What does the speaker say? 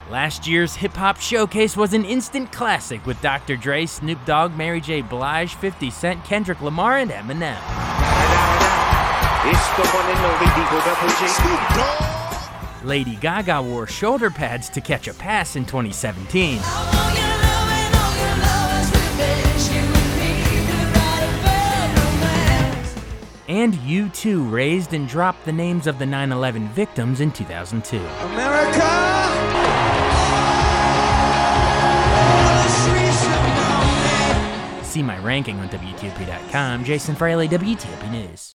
Last year's hip-hop showcase was an instant classic with Dr. Dre, Snoop Dogg, Mary J. Blige, 50 Cent, Kendrick Lamar, and Eminem. Lady Gaga wore shoulder pads to catch a pass in 2017. And U2 raised and dropped the names of the 9/11 victims in 2002. America! See my ranking on WTOP.com. Jason Fraley, WTOP News.